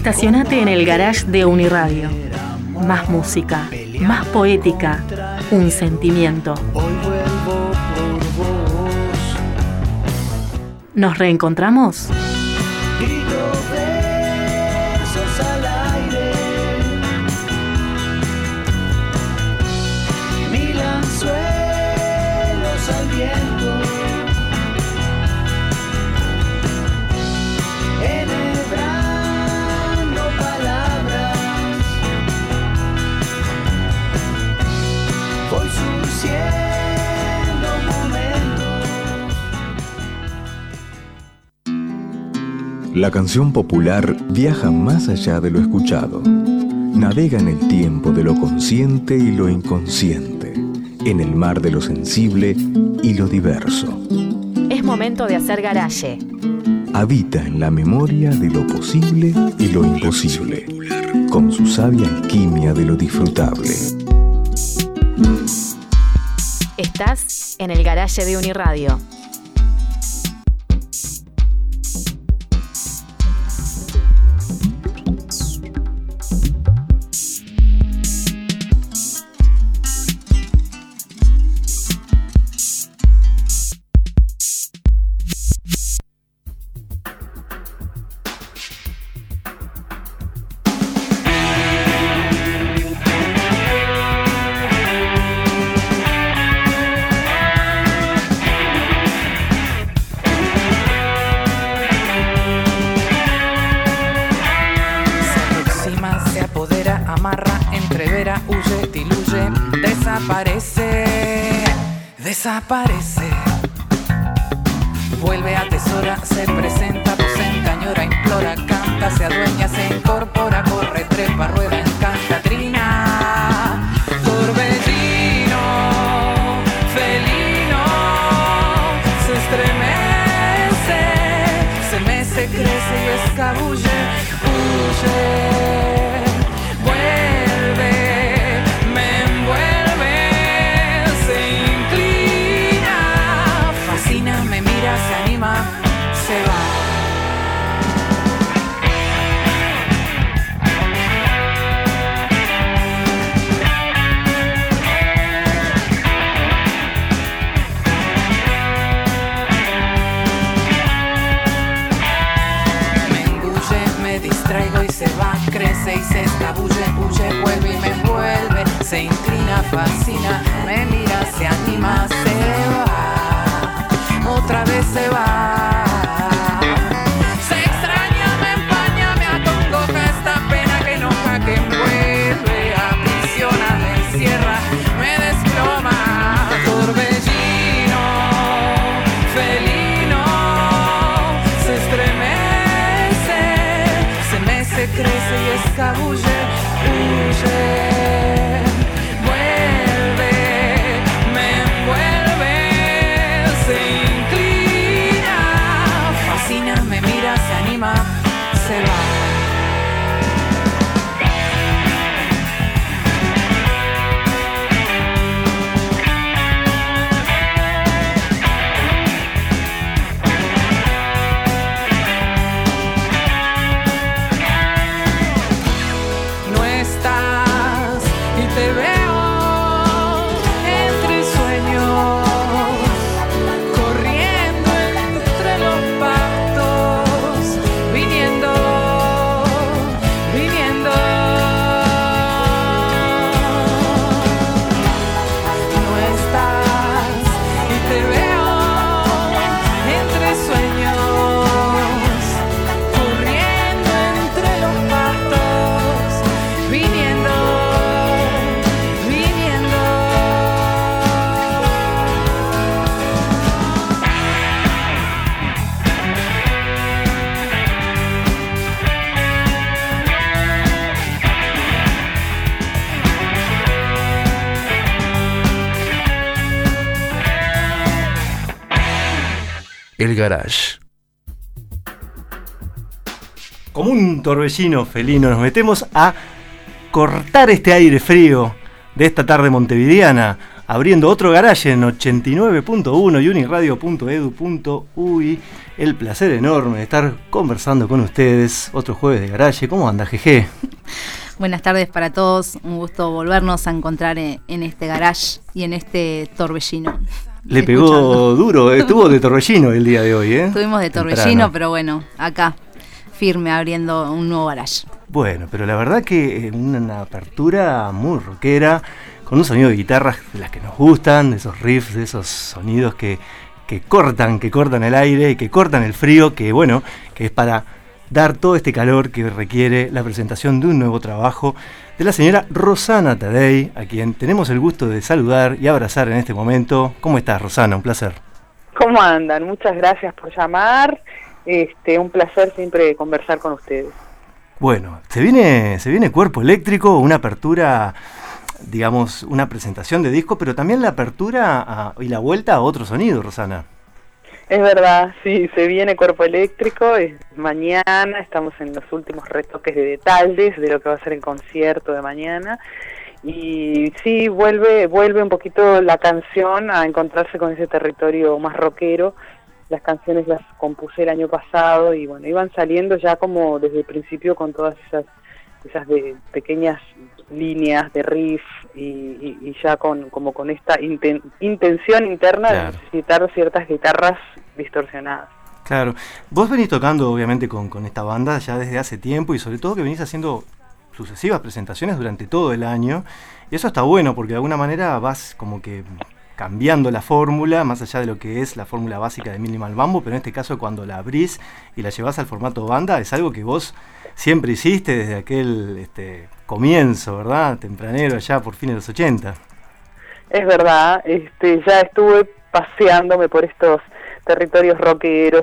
Estacionate en el garage de Uniradio. Más música, más poética, un sentimiento. ¿Nos reencontramos? La canción popular viaja más allá de lo escuchado. Navega en el tiempo de lo consciente y lo inconsciente, en el mar de lo sensible y lo diverso. Es momento de hacer garage. Habita en la memoria de lo posible y lo imposible, con su sabia alquimia de lo disfrutable. Estás en el garage de Uniradio. Desaparece, vuelve, atesora, se presenta, se encañora, implora, canta, se adueña, se incorpora, corre, trepa, rueda, encanta, trina, torbellino, felino, se estremece, se mece, crece y escabulle, huye. Y se escabulle, huye, vuelve y me envuelve, se inclina, fascina, me mira, se anima, se va, otra vez se va. Se extraña, me empaña, me acongoja esta pena que enoja, que envuelve, aprisiona, me encierra, me desploma, torbellino, felino, se estremece, se mece, crece y escabulle, huye, vuelve, me envuelve, se inclina, fascina, me mira, se anima, se va. El garage. Como un torbellino felino nos metemos a cortar este aire frío de esta tarde montevideana, abriendo otro garage en 89.1 y uniradio.edu.uy. El placer enorme de estar conversando con ustedes. Otro jueves de garage. ¿Cómo anda, Jeje? Buenas tardes para todos. Un gusto volvernos a encontrar en este garage y en este torbellino. Le pegó duro, estuvo de torbellino el día de hoy, ¿eh? Estuvimos de torbellino, temprano. Pero bueno, acá, firme, abriendo un nuevo garage. Bueno, pero la verdad que una apertura muy rockera, con un sonido de guitarras de las que nos gustan, de esos riffs, de esos sonidos que cortan el aire, que cortan el frío, que bueno, que es para dar todo este calor que requiere la presentación de un nuevo trabajo de la señora Rosana Tadei, a quien tenemos el gusto de saludar y abrazar en este momento. ¿Cómo estás, Rosana? Un placer. ¿Cómo andan? Muchas gracias por llamar. Un placer siempre conversar con ustedes. Bueno, se viene Cuerpo Eléctrico, una apertura, digamos, una presentación de disco, pero también la apertura y la vuelta a otro sonido, Rosana. Es verdad, sí, se viene Cuerpo Eléctrico, es mañana, estamos en los últimos retoques de detalles de lo que va a ser el concierto de mañana, y sí, vuelve un poquito la canción a encontrarse con ese territorio más rockero. Las canciones las compuse el año pasado y bueno, iban saliendo ya como desde el principio con todas esas pequeñas líneas de riff y ya con esta intención interna, claro, de necesitar ciertas guitarras distorsionadas. Claro, vos venís tocando obviamente con esta banda ya desde hace tiempo y sobre todo que venís haciendo sucesivas presentaciones durante todo el año, y eso está bueno porque de alguna manera vas como que cambiando la fórmula, más allá de lo que es la fórmula básica de Minimal Mambo, pero en este caso cuando la abrís y la llevás al formato banda, es algo que vos siempre hiciste desde aquel comienzo, ¿verdad? Tempranero, allá por fines de los 80. Es verdad, ya estuve paseándome por estos territorios rockeros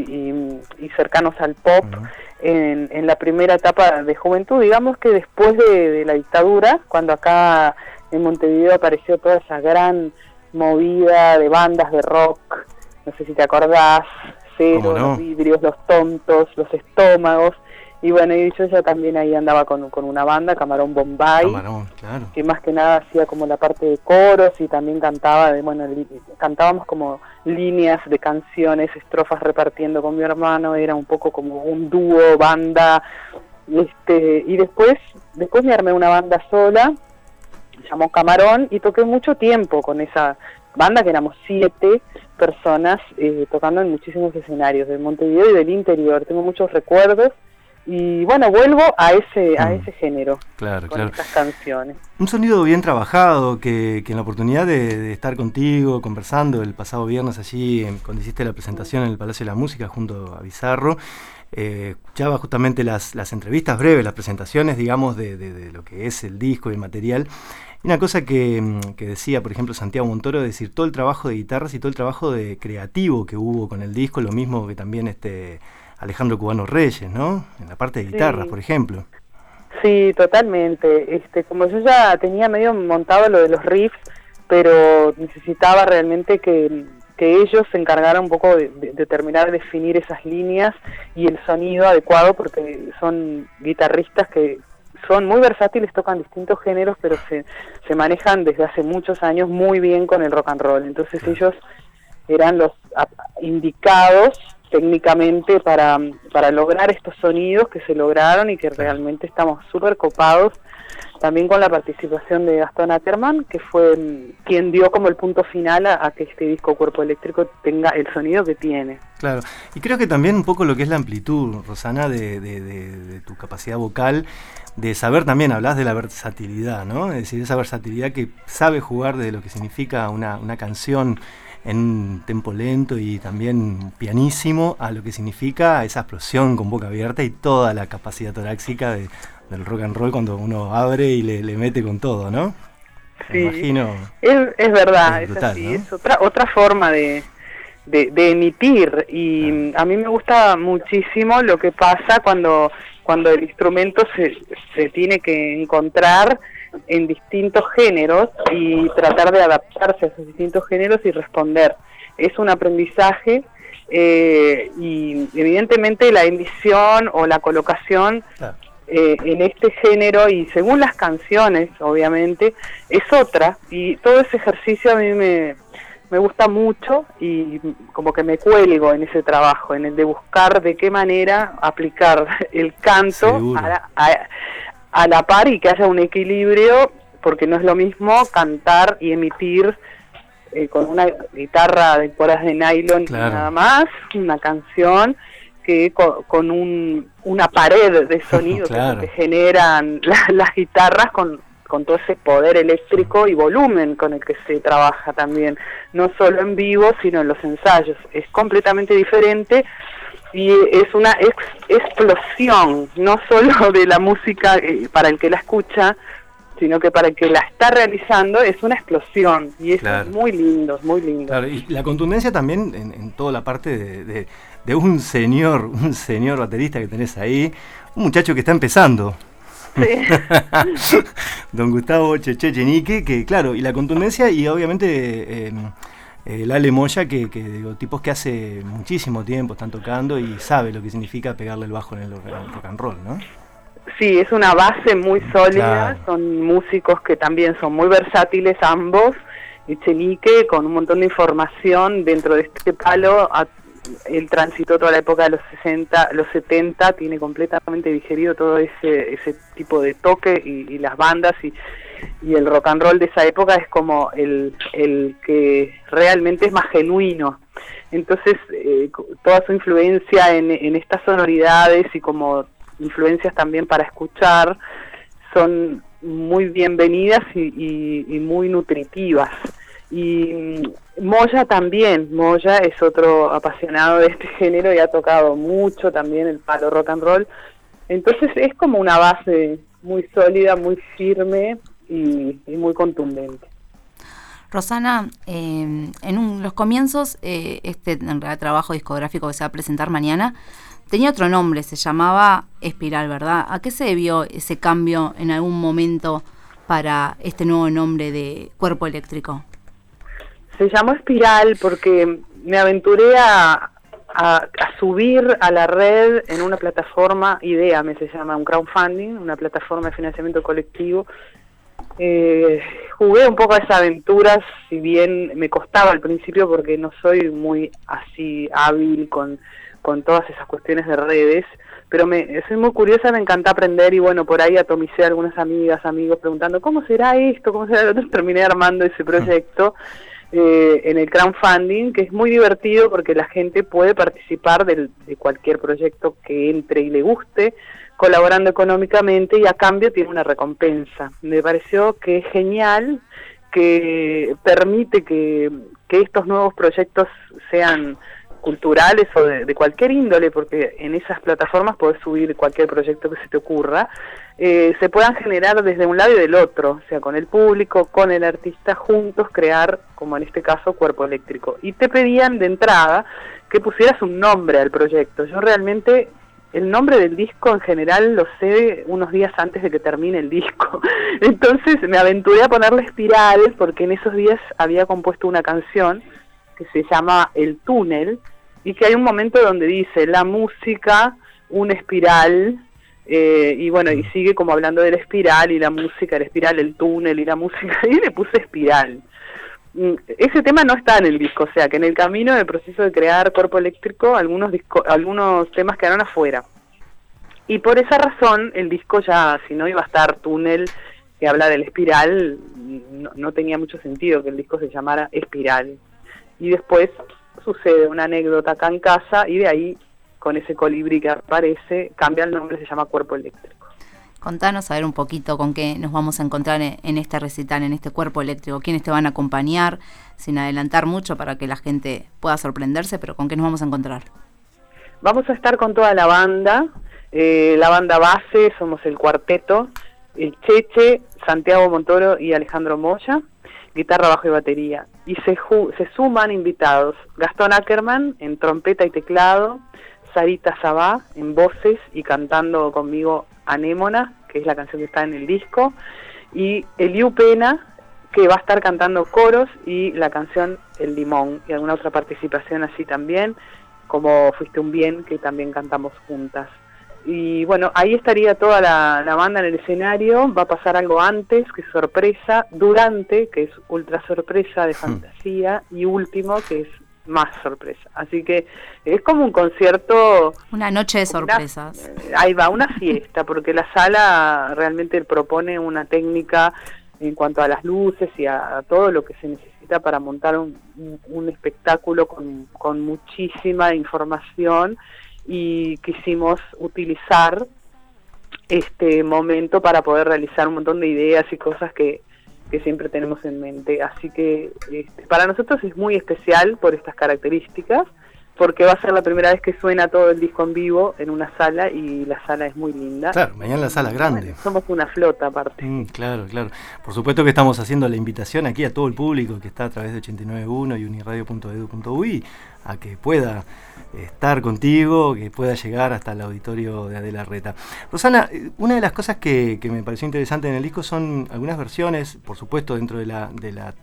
y cercanos al pop, uh-huh, en la primera etapa de juventud, digamos que después de la dictadura, cuando acá en Montevideo apareció toda esa gran movida de bandas de rock, no sé si te acordás, Cero, no, Los Vidrios, Los Tontos, Los Estómagos, y bueno, y yo ya también ahí andaba con una banda, Camarón Bombay, claro, que más que nada hacía como la parte de coros y también cantábamos como líneas de canciones, estrofas repartiendo con mi hermano, era un poco como un dúo, banda, y después me armé una banda sola, se llamó Camarón, y toqué mucho tiempo con esa banda, que éramos 7 personas tocando en muchísimos escenarios de Montevideo y del interior. Tengo muchos recuerdos y bueno, vuelvo a ese género, claro, con claro, estas canciones. Un sonido bien trabajado que en la oportunidad de estar contigo conversando el pasado viernes allí cuando hiciste la presentación en el Palacio de la Música junto a Bizarro, escuchaba justamente las entrevistas breves, las presentaciones, digamos, de lo que es el disco y el material. Y una cosa que decía, por ejemplo, Santiago Montoro, es decir, todo el trabajo de guitarras y todo el trabajo creativo que hubo con el disco, lo mismo que también Alejandro Cubano Reyes, ¿no? En la parte de guitarras, sí, por ejemplo. Sí, totalmente. Como yo ya tenía medio montado lo de los riffs, pero necesitaba realmente que ellos se encargaran un poco de terminar de definir esas líneas y el sonido adecuado, porque son guitarristas que son muy versátiles, tocan distintos géneros, pero se manejan desde hace muchos años muy bien con el rock and roll. Entonces ellos eran los indicados técnicamente para lograr estos sonidos que se lograron y que realmente estamos súper copados, también con la participación de Gastón Ackerman, que fue quien dio como el punto final a que este disco Cuerpo Eléctrico tenga el sonido que tiene. Claro, y creo que también un poco lo que es la amplitud, Rosana, de tu capacidad vocal, de saber también, hablás de la versatilidad, ¿no? Es decir, esa versatilidad que sabe jugar de lo que significa una canción en un tempo lento y también pianísimo, a lo que significa esa explosión con boca abierta y toda la capacidad torácica del rock and roll cuando uno abre y le mete con todo, ¿no? Sí, me imagino. Es verdad, es brutal, así, ¿no? Es otra forma de emitir, y a mí me gusta muchísimo lo que pasa cuando el instrumento se tiene que encontrar en distintos géneros y tratar de adaptarse a esos distintos géneros y responder. Es un aprendizaje y evidentemente la emisión o la colocación en este género, y según las canciones, obviamente, es otra, y todo ese ejercicio a mí me gusta mucho, y como que me cuelgo en ese trabajo, en el de buscar de qué manera aplicar el canto a la par y que haya un equilibrio, porque no es lo mismo cantar y emitir con una guitarra de cuerdas de nylon nada más, una canción, que con una pared de sonido que generan las guitarras con todo ese poder eléctrico y volumen con el que se trabaja también, no solo en vivo, sino en los ensayos. Es completamente diferente y es una explosión, no solo de la música para el que la escucha, sino que para el que la está realizando es una explosión, y eso es muy lindo, muy lindo. Claro, y la contundencia también en toda la parte de un señor baterista que tenés ahí, un muchacho que está empezando. Sí. Don Gustavo Cheche Echenique, que claro, y la contundencia, y obviamente Lale Moya, que digo, tipos que hace muchísimo tiempo están tocando y sabe lo que significa pegarle el bajo en el rock and roll, ¿no? Sí, es una base muy sólida, son músicos que también son muy versátiles ambos, Echenique con un montón de información dentro de este palo. Él transitó toda la época de los 60, los 70, tiene completamente digerido todo ese tipo de toque, y las bandas y el rock and roll de esa época es como el que realmente es más genuino. Entonces toda su influencia en estas sonoridades y como influencias también para escuchar son muy bienvenidas y muy nutritivas. Y Moya también, Moya es otro apasionado de este género y ha tocado mucho también el palo rock and roll, entonces es como una base muy sólida, muy firme y muy contundente. Rosana, en los comienzos, este en realidad trabajo discográfico que se va a presentar mañana tenía otro nombre, se llamaba Espiral, ¿verdad? ¿A qué se debió ese cambio en algún momento para este nuevo nombre de Cuerpo Eléctrico? Se llamó Espiral porque me aventuré a subir a la red en una plataforma, Ideame se llama, un crowdfunding, una plataforma de financiamiento colectivo. Jugué un poco a esa aventura, si bien me costaba al principio porque no soy muy así hábil con todas esas cuestiones de redes, pero soy muy curiosa, me encanta aprender, y bueno, por ahí atomicé a algunas amigas, amigos preguntando ¿cómo será esto? ¿Cómo será lo otro? Terminé armando ese proyecto en el crowdfunding, que es muy divertido porque la gente puede participar de cualquier proyecto que entre y le guste, colaborando económicamente, y a cambio tiene una recompensa. Me pareció que es genial, que permite que estos nuevos proyectos sean culturales o de cualquier índole, porque en esas plataformas podés subir cualquier proyecto que se te ocurra, se puedan generar desde un lado y del otro, o sea, con el público, con el artista, juntos crear, como en este caso, Cuerpo Eléctrico. Y te pedían de entrada que pusieras un nombre al proyecto. Yo realmente el nombre del disco en general lo sé unos días antes de que termine el disco. Entonces me aventuré a ponerle Espiral porque en esos días había compuesto una canción que se llama El Túnel, y que hay un momento donde dice la música, una espiral, y bueno, y sigue como hablando de la espiral y la música, la espiral, el túnel y la música, y le puse Espiral. Ese tema no está en el disco, o sea que en el camino del proceso de crear Cuerpo Eléctrico algunos temas quedaron afuera, y por esa razón el disco ya, si no iba a estar Túnel, que habla de la espiral, no tenía mucho sentido que el disco se llamara Espiral. Y después sucede una anécdota acá en casa, y de ahí, con ese colibrí que aparece, cambia el nombre, se llama Cuerpo Eléctrico. Contanos a ver un poquito con qué nos vamos a encontrar en este recital, en este Cuerpo Eléctrico. ¿Quiénes te van a acompañar? Sin adelantar mucho para que la gente pueda sorprenderse, pero ¿con qué nos vamos a encontrar? Vamos a estar con toda la banda base, somos el cuarteto, el Cheche, Santiago Montoro y Alejandro Moya, guitarra, bajo y batería. Y se suman invitados: Gastón Ackerman en trompeta y teclado, Sarita Sabá en voces y cantando conmigo Anémona, que es la canción que está en el disco, y Eliu Pena, que va a estar cantando coros y la canción El Limón, y alguna otra participación así también, como Fuiste un Bien, que también cantamos juntas. y bueno, ahí estaría toda la banda en el escenario. Va a pasar algo antes, que es sorpresa, durante, que es ultra sorpresa de fantasía, y último, que es más sorpresa. Así que es como un concierto, una noche de sorpresas. Ahí va, una fiesta, porque la sala realmente propone una técnica en cuanto a las luces y a todo lo que se necesita para montar un espectáculo con muchísima información, y quisimos utilizar este momento para poder realizar un montón de ideas y cosas que siempre tenemos en mente. Así que para nosotros es muy especial por estas características, porque va a ser la primera vez que suena todo el disco en vivo en una sala, y la sala es muy linda. Claro, mañana la sala es grande. Bueno, somos una flota aparte. Claro. Por supuesto que estamos haciendo la invitación aquí a todo el público que está a través de 89.1 y uniradio.edu.uy a que pueda estar contigo, que pueda llegar hasta el auditorio de Adela Reta. Rosana, una de las cosas que me pareció interesante en el disco son algunas versiones, por supuesto dentro de la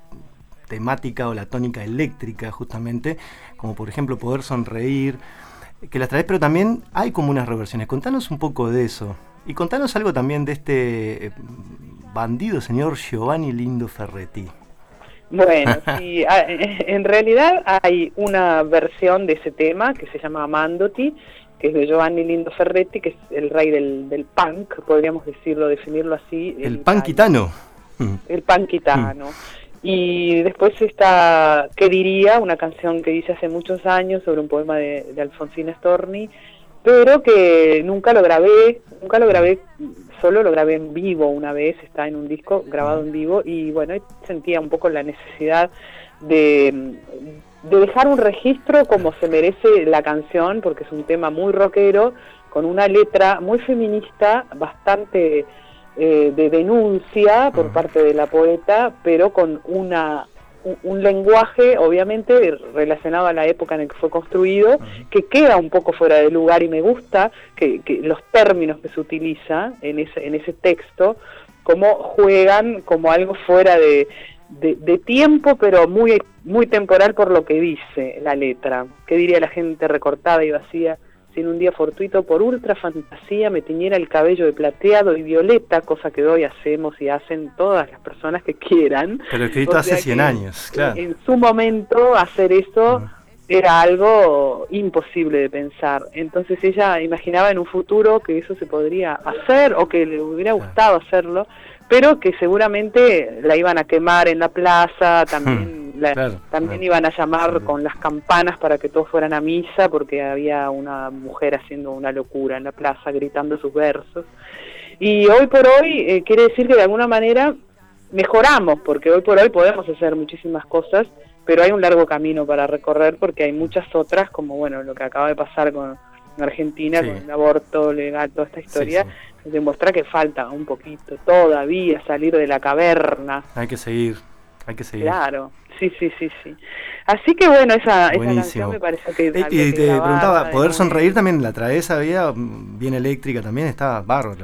temática o la tónica eléctrica, justamente, como por ejemplo Poder Sonreír, que las traes, pero también hay como unas reversiones. Contanos un poco de eso, y contanos algo también de este bandido señor Giovanni Lindo Ferretti. Bueno, sí, en realidad hay una versión de ese tema que se llama Amandoti, que es de Giovanni Lindo Ferretti, que es el rey del punk, podríamos decirlo, definirlo así. El punkitano. El punkitano. Y después está ¿Qué diría?, una canción que hice hace muchos años sobre un poema de Alfonsina Storni, pero que nunca lo grabé, solo lo grabé en vivo una vez, está en un disco grabado en vivo, y bueno, sentía un poco la necesidad de dejar un registro como se merece la canción, porque es un tema muy rockero, con una letra muy feminista, bastante de denuncia por parte de la poeta, pero con un lenguaje obviamente relacionado a la época en la que fue construido, que queda un poco fuera de lugar, y me gusta que los términos que se utiliza en ese texto, como juegan como algo fuera de tiempo, pero muy, muy temporal por lo que dice la letra. ¿Qué diría la gente recortada y vacía si en un día fortuito por ultra fantasía me tiñera el cabello de plateado y violeta, cosa que hoy hacemos y hacen todas las personas que quieran? Pero escrito hace 100 años, claro. En su momento hacer eso era algo imposible de pensar. Entonces ella imaginaba en un futuro que eso se podría hacer, o que le hubiera gustado hacerlo, pero que seguramente la iban a quemar en la plaza, también iban a llamar con las campanas para que todos fueran a misa, porque había una mujer haciendo una locura en la plaza, gritando sus versos. Y hoy por hoy quiere decir que de alguna manera mejoramos, porque hoy por hoy podemos hacer muchísimas cosas, pero hay un largo camino para recorrer, porque hay muchas otras, como bueno, lo que acaba de pasar con Argentina, con el aborto legal, toda esta historia, demuestra que falta un poquito todavía salir de la caverna. Hay que seguir. Claro, sí. Así que bueno, esa canción me parece que... Y te preguntaba, Poder Sonreír también la traes, había bien eléctrica también, está bárbaro.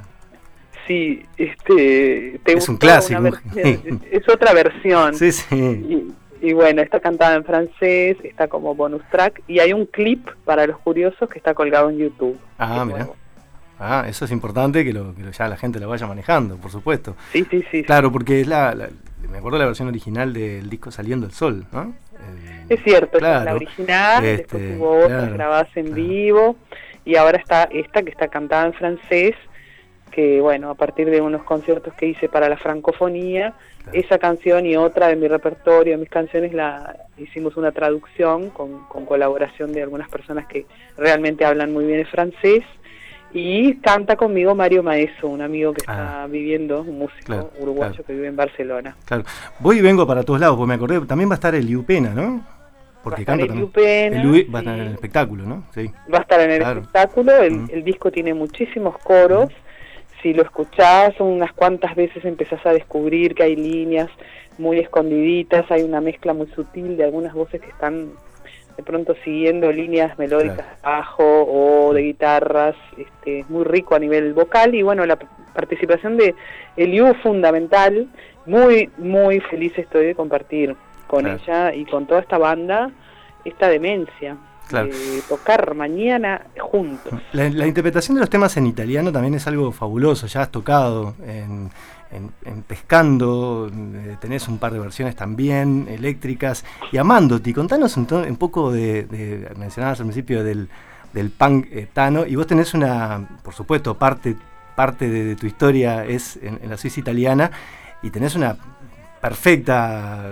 Sí, es un clásico. Es otra versión. Sí. Y bueno, está cantada en francés, está como bonus track, y hay un clip para los curiosos que está colgado en YouTube. Ah, mira. Eso es importante, que ya la gente lo vaya manejando, por supuesto. Sí. Claro, porque me acuerdo la versión original del disco Saliendo el Sol, ¿no? Es cierto, esa es la original, después hubo otras grabadas en vivo, y ahora está esta que está cantada en francés, que bueno, a partir de unos conciertos que hice para la francofonía, esa canción y otra de mi repertorio, de mis canciones, hicimos una traducción con colaboración de algunas personas que realmente hablan muy bien el francés, y canta conmigo Mario Maeso, un amigo que está viviendo, un músico uruguayo que vive en Barcelona. Claro, voy y vengo para todos lados, porque me acordé, también va a estar Eliu Pena, ¿no? Porque canta también. Va a estar en el espectáculo, ¿no? Sí. Va a estar en el espectáculo, el disco tiene muchísimos coros, si lo escuchás unas cuantas veces empezás a descubrir que hay líneas muy escondiditas, hay una mezcla muy sutil de algunas voces que están de pronto siguiendo líneas melódicas de bajo o de guitarras, es muy rico a nivel vocal, y bueno, la participación de Eliu fundamental, muy, muy feliz estoy de compartir con ella y con toda esta banda esta demencia. Claro. Tocar mañana juntos. La interpretación de los temas en italiano también es algo fabuloso. Ya has tocado en Pescando, tenés un par de versiones también eléctricas. Y Amandoti, contanos un poco mencionabas al principio del punk tano, y vos tenés por supuesto, parte de tu historia es en la Suiza italiana, y tenés una perfecta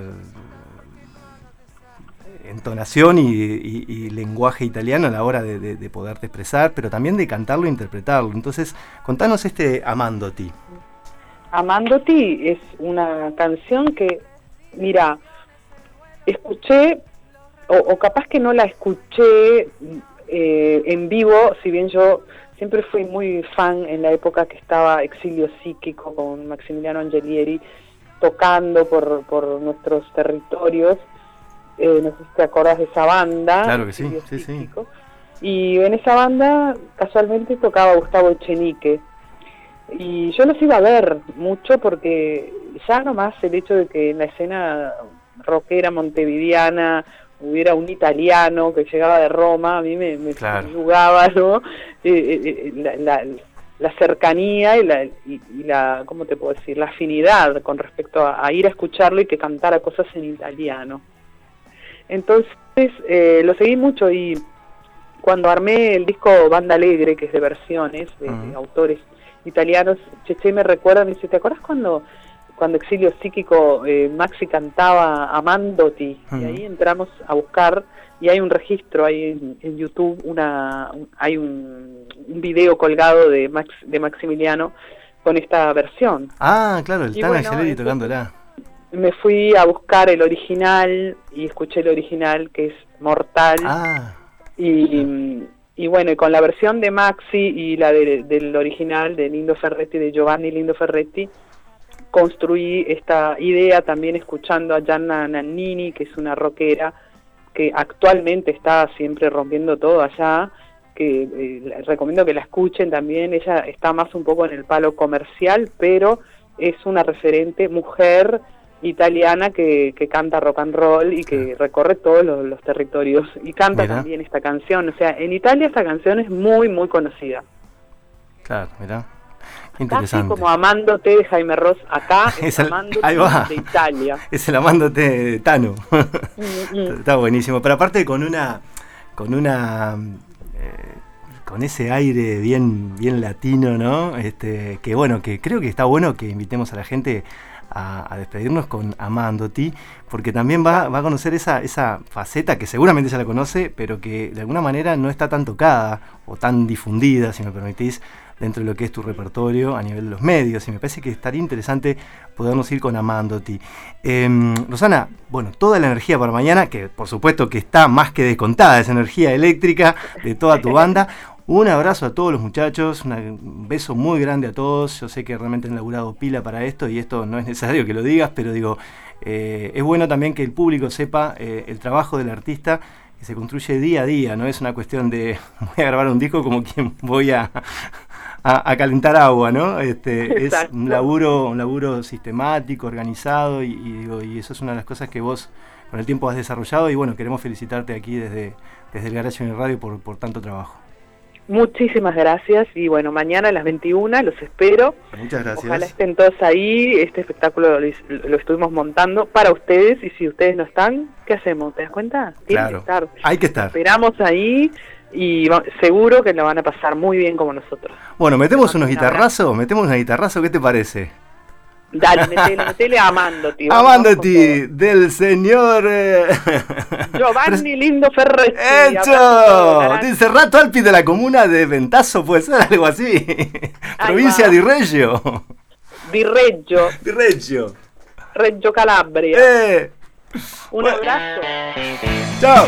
entonación y lenguaje italiano a la hora de poderte expresar, pero también de cantarlo e interpretarlo. Entonces, contanos Amandoti. Amandoti es una canción que, mira, escuché, o capaz que no la escuché en vivo, si bien yo siempre fui muy fan en la época que estaba Exilio Psíquico con Maximiliano Angelieri tocando por nuestros territorios. No sé si te acordás de esa banda. Claro que sí, sí. Y en esa banda casualmente tocaba Gustavo Echenique. Y yo los iba a ver mucho porque ya nomás el hecho de que en la escena rockera montevideana hubiera un italiano que llegaba de Roma, a mí me jugaba, ¿no? La cercanía y la, ¿cómo te puedo decir? La afinidad con respecto a ir a escucharlo y que cantara cosas en italiano. Entonces lo seguí mucho, y cuando armé el disco Banda Alegre, que es de versiones de autores italianos, Cheche me recuerda, me dice, ¿te acuerdas cuando Exilio Psíquico Maxi cantaba Amandoti? Y ahí entramos a buscar, y hay un registro ahí en YouTube, hay un video colgado de Maximiliano con esta versión. Ah, claro, el Tana Angeleri tocándola. Me fui a buscar el original y escuché el original, que es mortal. Y bueno, y con la versión de Maxi y la del original de Lindo Ferretti, de Giovanni Lindo Ferretti, construí esta idea también escuchando a Gianna Nannini, que es una rockera que actualmente está siempre rompiendo todo allá, que recomiendo que la escuchen también. Ella está más un poco en el palo comercial, pero es una referente mujer italiana que canta rock and roll y que recorre todos los territorios y canta también esta canción. O sea, en Italia esta canción es muy, muy conocida. Claro, mirá. Interesante. Casi como Amándote de Jaime Ross, acá es Amándote de Italia. Es el Amándote de Tano. Está buenísimo, pero aparte con ese aire bien latino, ¿no? Que bueno, que creo que está bueno que invitemos a la gente a despedirnos con Amandoti, porque también va a conocer esa faceta que seguramente ya la conoce, pero que de alguna manera no está tan tocada o tan difundida, si me permitís, dentro de lo que es tu repertorio a nivel de los medios, y me parece que estaría interesante podernos ir con Amandoti. Rosana, bueno, toda la energía para mañana, que por supuesto que está más que descontada, esa energía eléctrica de toda tu banda. Un abrazo a todos los muchachos, un beso muy grande a todos. Yo sé que realmente han laburado pila para esto, y esto no es necesario que lo digas, pero digo, es bueno también que el público sepa el trabajo del artista, que se construye día a día, no es una cuestión de voy a grabar un disco como quien voy a calentar agua, ¿no? Es un laburo sistemático, organizado, y eso es una de las cosas que vos con el tiempo has desarrollado, y bueno, queremos felicitarte aquí desde el Garage en el Radio por tanto trabajo. Muchísimas gracias, y bueno, mañana a las 21 los espero. Muchas gracias. Ojalá estén todos ahí. Este espectáculo lo estuvimos montando para ustedes, y si ustedes no están, ¿qué hacemos? ¿Te das cuenta? Tienen que estar. Hay que estar. Esperamos ahí, y seguro que lo van a pasar muy bien como nosotros. Bueno, metemos una guitarrazo, ¿qué te parece? Dale, metele a Amandoti. Amandoti, del señor Giovanni Lindo Ferretti. ¡Hecho! Del Cerrato Alpi de la comuna de Ventazo, puede ser algo así. Provincia di Reggio. Di Reggio. Reggio Calabria. Un abrazo. Chao.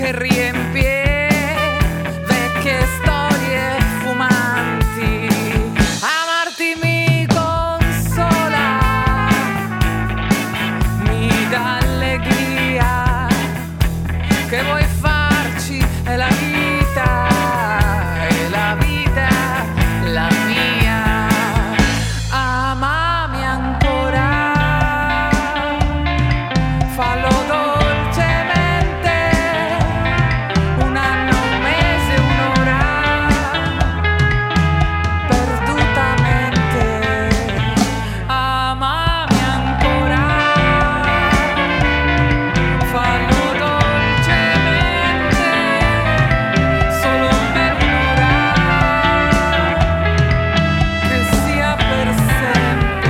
che riempie vecchie storie fumanti. Amarti mi consola, mi dà allegria, che vuoi farci è la vita, è la vita, la mia. Amami ancora, fallo dolcemente, un anno, un mese, un'ora, perdutamente. Amami ancora, fallo dolcemente, solo per un'ora, che sia per sempre.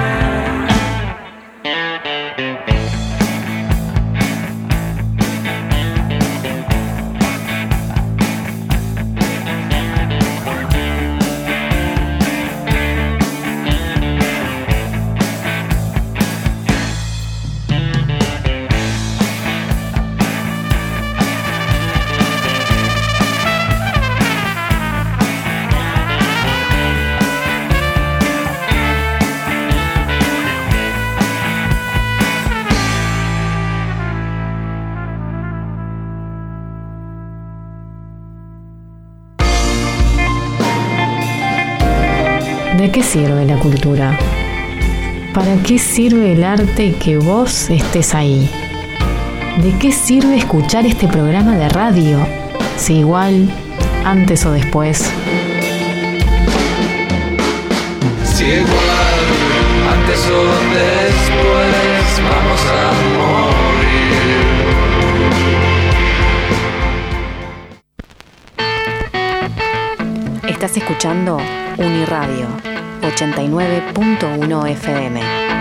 ¿De qué sirve la cultura? ¿Para qué sirve el arte y que vos estés ahí? ¿De qué sirve escuchar este programa de radio? Si igual, antes o después. Si igual, antes o después, vamos a morir. Estás escuchando Uniradio 89.1 FM.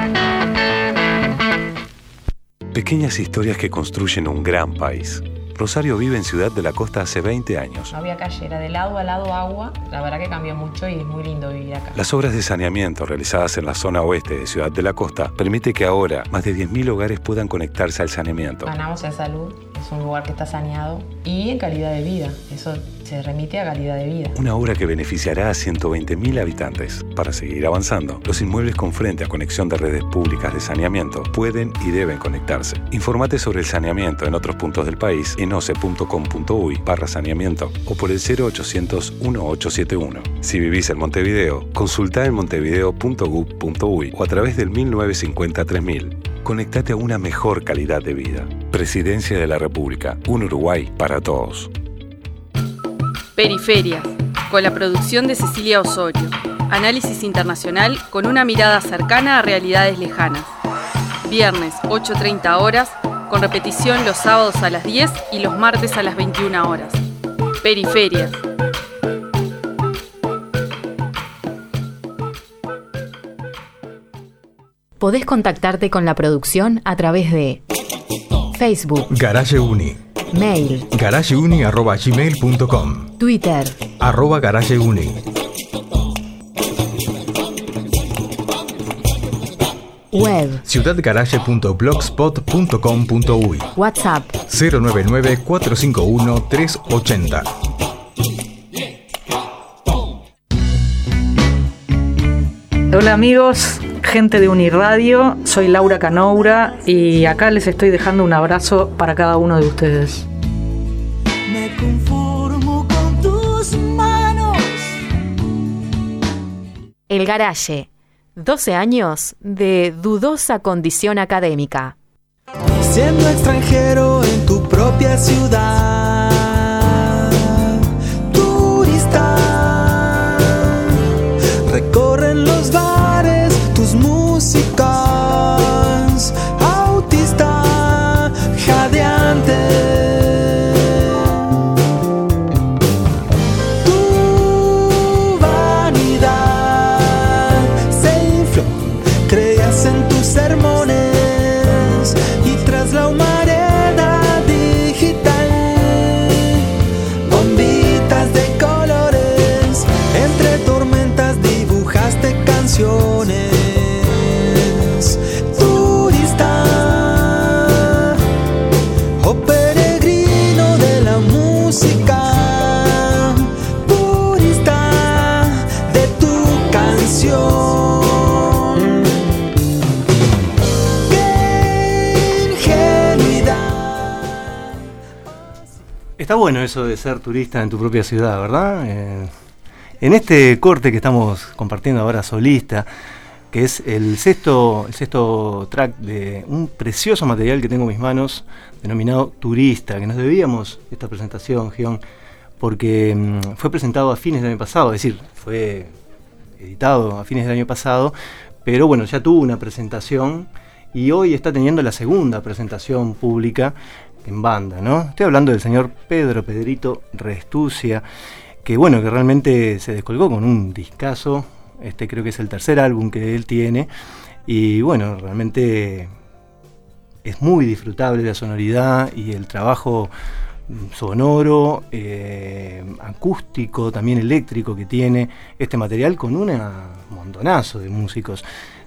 Pequeñas historias que construyen un gran país. Rosario vive en Ciudad de la Costa hace 20 años. No había calle, era de lado a lado agua. La verdad que cambió mucho y es muy lindo vivir acá. Las obras de saneamiento realizadas en la zona oeste de Ciudad de la Costa permite que ahora más de 10.000 hogares puedan conectarse al saneamiento. Ganamos en salud, es un lugar que está saneado, y en calidad de vida. Eso se remite a calidad de vida. Una obra que beneficiará a 120.000 habitantes. Para seguir avanzando, los inmuebles con frente a conexión de redes públicas de saneamiento pueden y deben conectarse. Informate sobre el saneamiento en otros puntos del país en oce.com.uy/saneamiento o por el 0800-1871. Si vivís en Montevideo, consultá en montevideo.gov.uy o a través del 1950-3000. Conectate a una mejor calidad de vida. Presidencia de la República. Un Uruguay para todos. Periferia, con la producción de Cecilia Osorio. Análisis internacional con una mirada cercana a realidades lejanas. Viernes, 8:30 horas, con repetición los sábados a las 10 y los martes a las 21 horas. Periferia. Podés contactarte con la producción a través de Facebook, Garage Uni. mail, garageuni@gmail.com. Twitter, @garageuni. web, ciudadgarage.blogspot.com.uy. WhatsApp 099-451-380. Hola amigos, gente de Uniradio, soy Laura Canoura y acá les estoy dejando un abrazo para cada uno de ustedes. Me conformo con tus manos. El Garage, 12 años de dudosa condición académica. Siendo extranjero en tu propia ciudad, turista, recorren los bares tus músicas, autista, jadeante. Tu vanidad se infló, creías en tus sermones y tras la humareda digital bueno eso de ser turista en tu propia ciudad, ¿verdad? En este corte que estamos compartiendo ahora solista, que es el sexto track de un precioso material que tengo en mis manos, denominado Turista, que nos debíamos esta presentación, Gion, porque fue presentado a fines del año pasado, es decir, fue editado a fines del año pasado, pero bueno, ya tuvo una presentación y hoy está teniendo la segunda presentación pública en banda, ¿no? Estoy hablando del señor Pedrito Restucia, que bueno, que realmente se descolgó con un discazo. Creo que es el tercer álbum que él tiene, y bueno, realmente es muy disfrutable la sonoridad y el trabajo sonoro, acústico, también eléctrico que tiene este material, con un montonazo de músicos.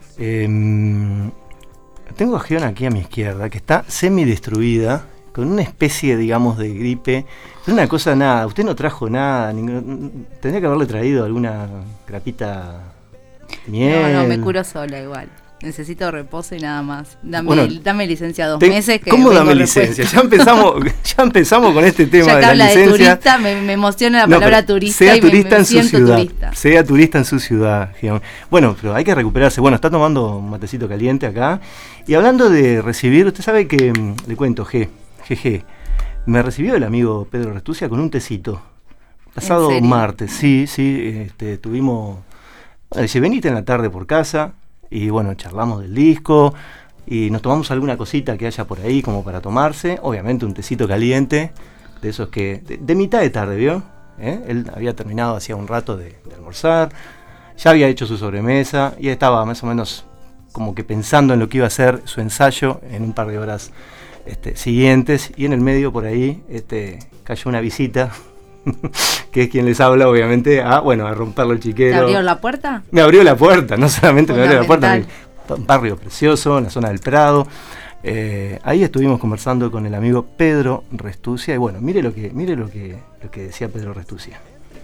Tengo a Gion aquí a mi izquierda, que está semi-destruida, con una especie, digamos, de gripe. Pero una cosa, nada, usted no trajo nada, tendría que haberle traído alguna grapita miel. No, me curo sola igual. Necesito reposo y nada más. Dame licencia 2 meses. ¿Cómo dame licencia? Ya empezamos con este tema de la licencia. De turista, me emociona la palabra turista. Sea y turista me en su siento ciudad. Turista. Sea turista en su ciudad, Gion. Bueno, pero hay que recuperarse. Bueno, está tomando un matecito caliente acá. Y hablando de recibir, usted sabe que, le cuento, GG, me recibió el amigo Pedro Restucia con un tecito. Pasado martes, sí, tuvimos... Bueno, dice, venite en la tarde por casa, y bueno, charlamos del disco, y nos tomamos alguna cosita que haya por ahí como para tomarse, obviamente un tecito caliente, de esos que... De mitad de tarde, ¿vio? Él había terminado hacía un rato de almorzar, ya había hecho su sobremesa, y estaba más o menos como que pensando en lo que iba a ser su ensayo en un par de horas siguientes, y en el medio por ahí cayó una visita que es quien les habla, obviamente, a romperle el chiquero. ¿Te abrió la puerta? Me abrió la puerta, no solamente me abrió la puerta, un barrio precioso, en la zona del Prado. Ahí estuvimos conversando con el amigo Pedro Restucia, y bueno, mire lo que decía Pedro Restucia.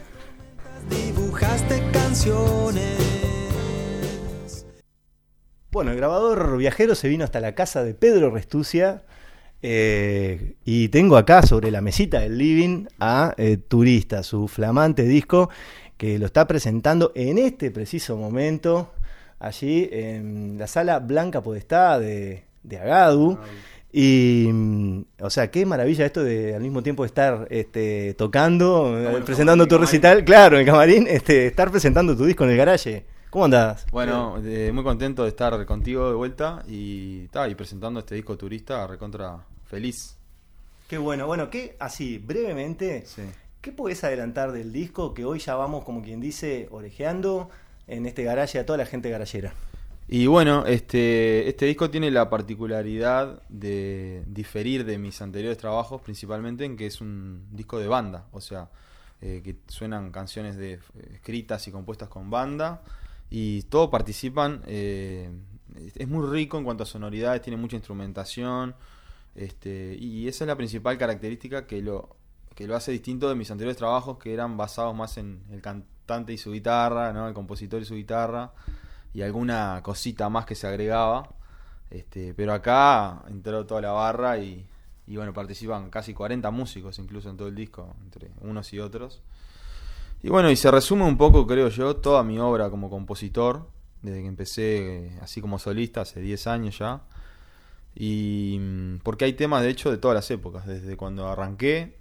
Dibujaste canciones. Bueno, el grabador viajero se vino hasta la casa de Pedro Restucia. Y tengo acá sobre la mesita del living a Turista, su flamante disco, que lo está presentando en este preciso momento allí en la sala Blanca Podestá de Agadu. Y o sea, qué maravilla esto de al mismo tiempo estar tocando, presentando tu recital, claro, en el camarín, estar presentando tu disco en el garaje. ¿Cómo andás? Bueno, muy contento de estar contigo de vuelta y presentando este disco Turista, recontra feliz. Qué bueno. Bueno, ¿qué, así, brevemente, sí, qué podés adelantar del disco que hoy ya vamos, como quien dice, orejeando en este garaje a toda la gente garallera? Y bueno, este disco tiene la particularidad de diferir de mis anteriores trabajos, principalmente en que es un disco de banda, o sea, que suenan canciones escritas y compuestas con banda, y todos participan. Es muy rico en cuanto a sonoridades, tiene mucha instrumentación, y esa es la principal característica que lo hace distinto de mis anteriores trabajos, que eran basados más en el cantante y su guitarra, ¿no? El compositor y su guitarra, y alguna cosita más que se agregaba, pero acá entró toda la barra y bueno, participan casi 40 músicos incluso en todo el disco, entre unos y otros. Y bueno, y se resume un poco, creo yo, toda mi obra como compositor, desde que empecé así como solista, hace 10 años ya. Y porque hay temas, de hecho, de todas las épocas, desde cuando arranqué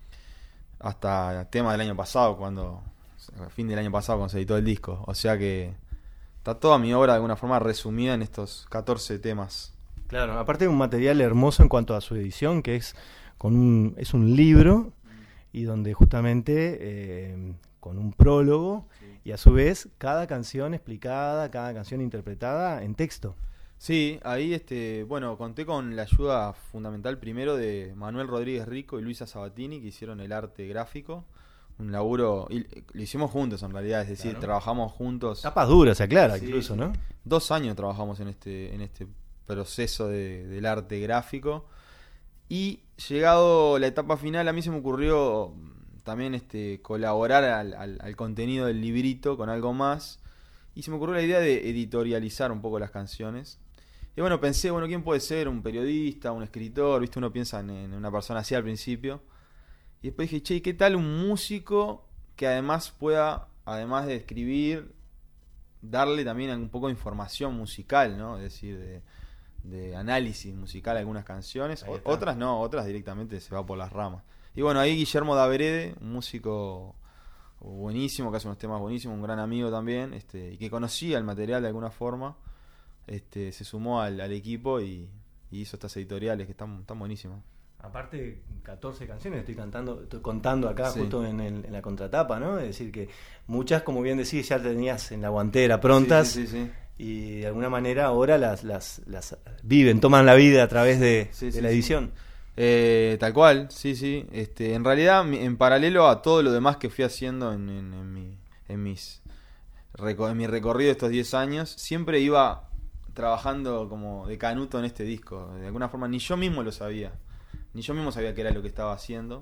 hasta temas del año pasado, a fin del año pasado, cuando se editó el disco. O sea que está toda mi obra de alguna forma resumida en estos 14 temas. Claro, aparte de un material hermoso en cuanto a su edición, que es un libro, y donde justamente con un prólogo, sí, y a su vez cada canción explicada, cada canción interpretada en texto. Sí, ahí bueno, conté con la ayuda fundamental primero de Manuel Rodríguez Rico y Luisa Sabatini, que hicieron el arte gráfico. Un laburo, y lo hicimos juntos en realidad, es decir, claro, trabajamos juntos. Tapas duras, se aclara, sí, incluso, ¿no? 2 años trabajamos en este proceso del arte gráfico. Y llegado la etapa final, a mí se me ocurrió también colaborar al contenido del librito con algo más. Y se me ocurrió la idea de editorializar un poco las canciones. Y bueno, pensé, ¿quién puede ser? Un periodista, un escritor, ¿viste? Uno piensa en una persona así al principio. Y después dije, che, ¿qué tal un músico que además pueda, además de escribir, darle también un poco de información musical, ¿no? Es decir, de análisis musical a algunas canciones. Otras no, otras directamente se va por las ramas. Y bueno, ahí Guillermo Daverede, un músico buenísimo, que hace unos temas buenísimos, un gran amigo también, y que conocía el material de alguna forma, se sumó al equipo y hizo estas editoriales que están buenísimas. Aparte, 14 canciones estoy contando acá, sí, justo en la contratapa, ¿no? Es decir, que muchas, como bien decís, ya tenías en la guantera prontas. Sí. Y de alguna manera ahora las viven, toman la vida a través de la edición. Tal cual, sí. En realidad, en paralelo a todo lo demás que fui haciendo en mi recorrido de estos 10 años, siempre iba trabajando como de canuto en este disco. De alguna forma, ni yo mismo lo sabía. Ni yo mismo sabía qué era lo que estaba haciendo.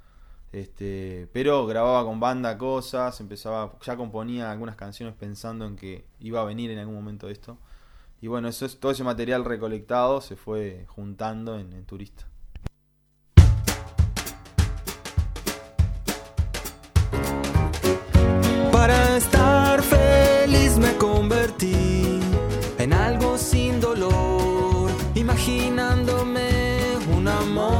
Pero grababa con banda cosas, ya componía algunas canciones pensando en que iba a venir en algún momento esto. Y bueno, todo ese material recolectado se fue juntando en Turista. Para estar feliz me convertí en algo sin dolor, imaginándome un amor,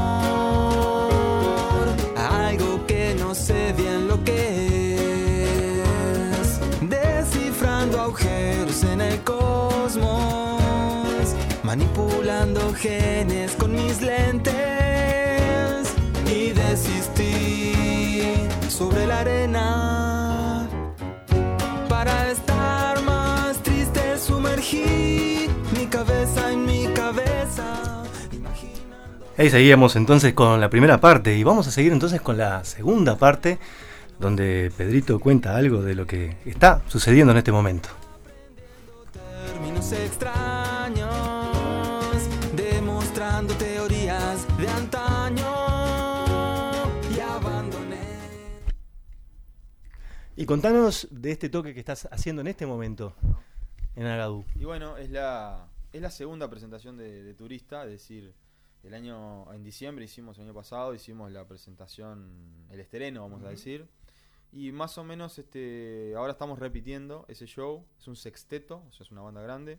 algo que no sé bien lo que es, descifrando agujeros en el cosmos, manipulando genes con mis lentes, y desistí sobre la arena. Para estar más triste sumergí mi cabeza en mi cabeza. Ahí seguíamos entonces con la primera parte y vamos a seguir entonces con la segunda parte, donde Pedrito cuenta algo de lo que está sucediendo en este momento. Términos extraños, demostrando teorías de antaño, y abandoné. Y contanos de este toque que estás haciendo en este momento en Agadú. Y bueno, es la segunda presentación de Turista, es decir, en diciembre el año pasado hicimos la presentación, el estreno, vamos a decir, y más o menos ahora estamos repitiendo ese show. Es un sexteto, o sea, es una banda grande,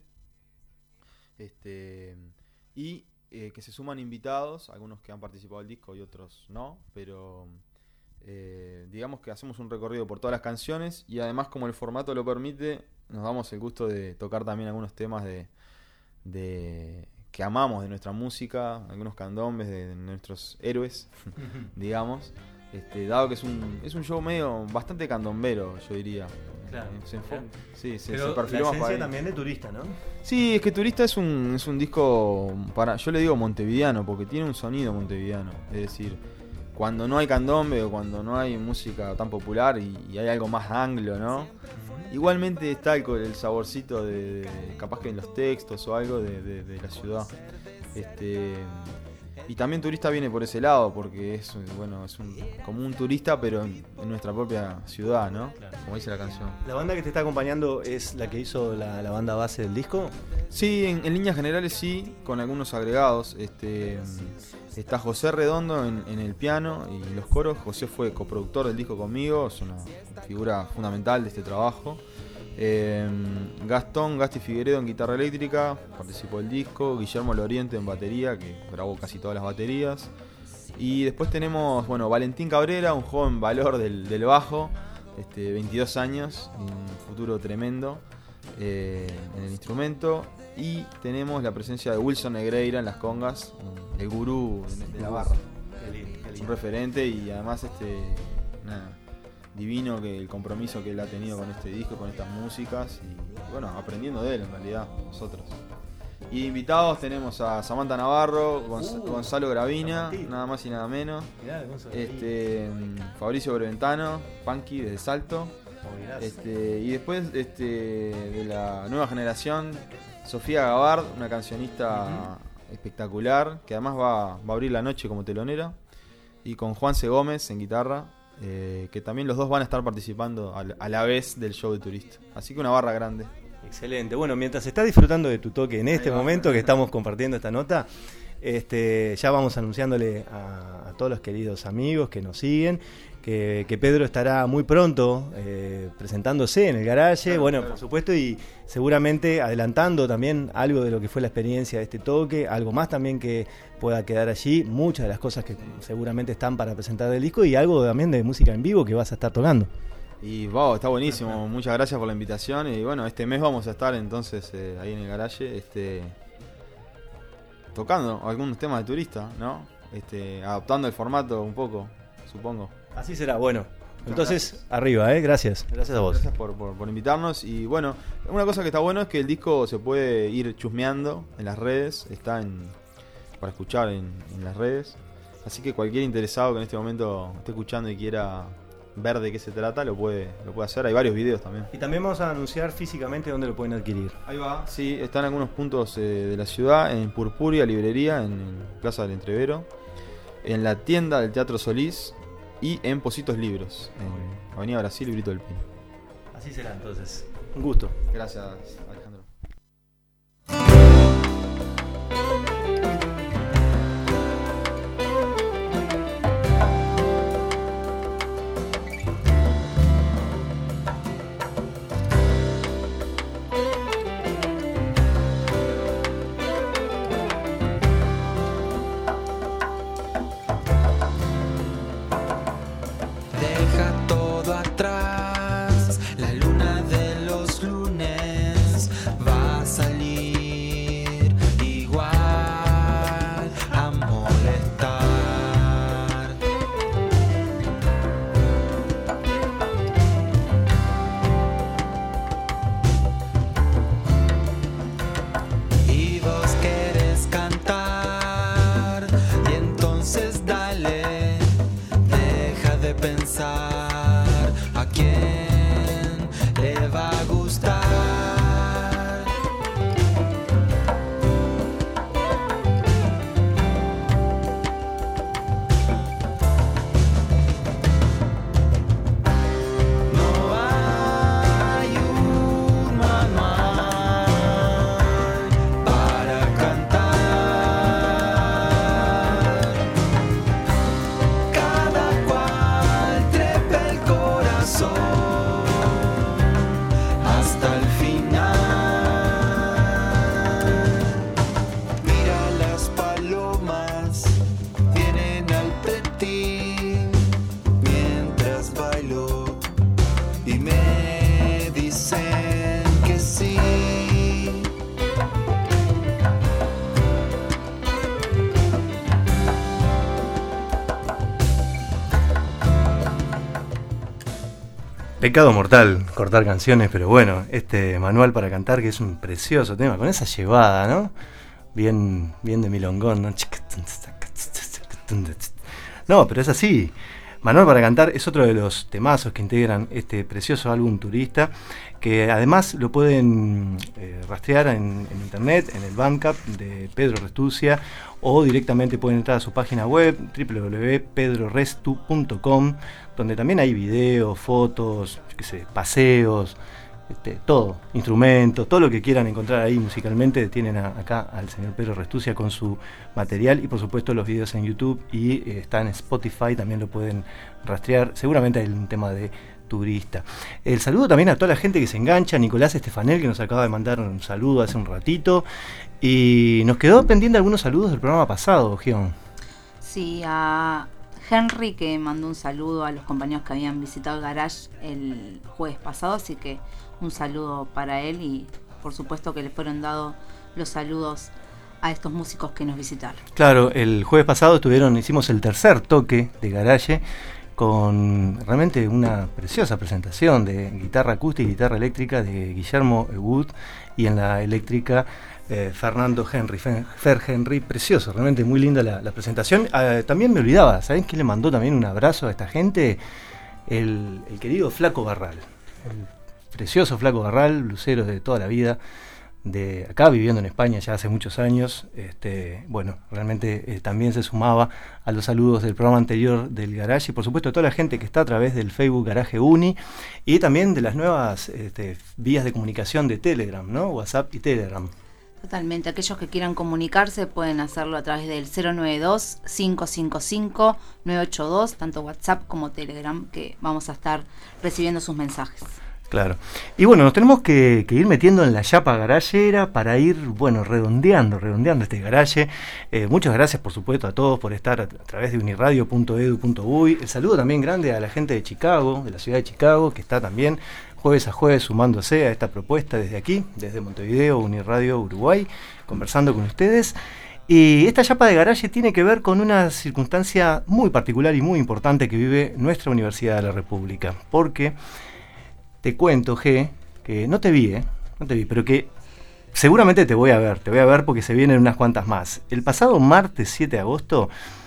y que se suman invitados, algunos que han participado del disco y otros no, pero digamos que hacemos un recorrido por todas las canciones, y además, como el formato lo permite, nos damos el gusto de tocar también algunos temas de que amamos de nuestra música, algunos candombes de nuestros héroes, digamos, dado que es un show medio bastante candombero, yo diría. Claro. Se Pero perfiló la más para esencia también de Turista, ¿no? Sí, es que Turista es un disco, yo le digo montevideano, porque tiene un sonido montevideano. Es decir, cuando no hay candombe o cuando no hay música tan popular y hay algo más anglo, ¿no? Igualmente está el saborcito de capaz que en los textos o algo de la ciudad. Y también Turista viene por ese lado, porque es como un turista, pero en nuestra propia ciudad, ¿no? Claro. Como dice la canción. ¿La banda que te está acompañando es la que hizo la banda base del disco? Sí, en líneas generales sí, con algunos agregados. Está José Redondo en el piano y los coros. José fue coproductor del disco conmigo, es una figura fundamental de este trabajo. Gasti Figueredo en guitarra eléctrica, participó del disco. Guillermo Loriente en batería, que grabó casi todas las baterías. Y después tenemos, Valentín Cabrera, un joven valor del bajo, 22 años, un futuro tremendo en el instrumento. Y tenemos la presencia de Wilson Negreira en las congas, el gurú de la barra. Un referente, y además divino que el compromiso que él ha tenido con este disco, con estas músicas, y aprendiendo de él en realidad, nosotros. Y invitados tenemos a Samantha Navarro, Gonzalo Gravina, nada más y nada menos, Fabricio Breventano, Punky desde Salto, y después de la nueva generación, Sofía Gavard, una cancionista espectacular, que además va a abrir la noche como telonera, y con Juanse Gómez en guitarra, que también los dos van a estar participando a la vez del show de Turista. Así que una barra grande. Excelente. Bueno, mientras estás disfrutando de tu toque en este momento que estamos compartiendo esta nota, Ya vamos anunciándole a todos los queridos amigos que nos siguen que Pedro estará muy pronto presentándose en el Garage, bueno, por supuesto, y seguramente adelantando también algo de lo que fue la experiencia de este toque, algo más también que pueda quedar allí, muchas de las cosas que seguramente están para presentar del disco y algo también de música en vivo que vas a estar tocando. Y wow, está buenísimo, muchas gracias por la invitación. Y bueno, este mes vamos a estar entonces ahí en el Garage tocando algunos temas de turista, ¿no? Adaptando el formato un poco, supongo. Así será, bueno. Entonces, gracias. Arriba, gracias. Gracias a vos. Gracias por invitarnos. Y bueno, una cosa que está bueno es que el disco se puede ir chusmeando en las redes, está para escuchar en las redes. Así que cualquier interesado que en este momento esté escuchando y quiera ver de qué se trata, lo puede hacer. Hay varios videos también. Y también vamos a anunciar físicamente dónde lo pueden adquirir. Ahí va. Sí, está en algunos puntos de la ciudad, en Purpuria Librería, en Plaza del Entrevero, en la tienda del Teatro Solís y en Positos Libros, en Avenida Brasil y Brito del Pino. Así será entonces. Un gusto. Gracias, Alejandro. Pecado mortal cortar canciones, pero bueno, Manual para Cantar, que es un precioso tema, con esa llevada, ¿no? Bien de milongón, ¿no? No, pero es así. Manual para Cantar es otro de los temazos que integran este precioso álbum Turista, que además lo pueden rastrear en internet, en el Bandcamp de Pedro Restucia, o directamente pueden entrar a su página web www.pedrorestu.com, donde también hay videos, fotos, paseos, todo, instrumentos, todo lo que quieran encontrar ahí musicalmente. Tienen acá al señor Pedro Restucia con su material y por supuesto los videos en YouTube, y está en Spotify, también lo pueden rastrear. Seguramente hay un tema de Turista. El saludo también a toda la gente que se engancha, Nicolás Estefanel, que nos acaba de mandar un saludo hace un ratito, y nos quedó pendiente algunos saludos del programa pasado, Gion. Sí, a Henry, que mandó un saludo a los compañeros que habían visitado el Garage el jueves pasado, así que un saludo para él, y por supuesto que le fueron dados los saludos a estos músicos que nos visitaron. Claro, el jueves pasado hicimos el tercer toque de Garage, con realmente una preciosa presentación de guitarra acústica y guitarra eléctrica de Guillermo Wood, y en la eléctrica Fernando Henry, Fer Henry. Precioso, realmente muy linda la presentación. También me olvidaba, ¿saben quién le mandó también un abrazo a esta gente? El querido Flaco Barral, el precioso Flaco Barral, lucero de toda la vida, de acá, viviendo en España ya hace muchos años. Bueno, realmente también se sumaba a los saludos del programa anterior del Garage, y por supuesto a toda la gente que está a través del Facebook Garage Uni, y también de las nuevas vías de comunicación de Telegram, ¿no? WhatsApp y Telegram. Totalmente. Aquellos que quieran comunicarse pueden hacerlo a través del 092-555-982, tanto WhatsApp como Telegram, que vamos a estar recibiendo sus mensajes. Claro. Y bueno, nos tenemos que ir metiendo en la chapa garallera para ir, bueno, redondeando este garaje. Muchas gracias, por supuesto, a todos por estar a través de uniradio.edu.uy. El saludo también grande a la gente de Chicago, de la ciudad de Chicago, que está también jueves a jueves sumándose a esta propuesta desde aquí, desde Montevideo, Uniradio Uruguay, conversando con ustedes. Y esta chapa de garaje tiene que ver con una circunstancia muy particular y muy importante que vive nuestra Universidad de la República. Porque te cuento, G, que no te vi, pero que seguramente te voy a ver porque se vienen unas cuantas más. El pasado martes 7 de agosto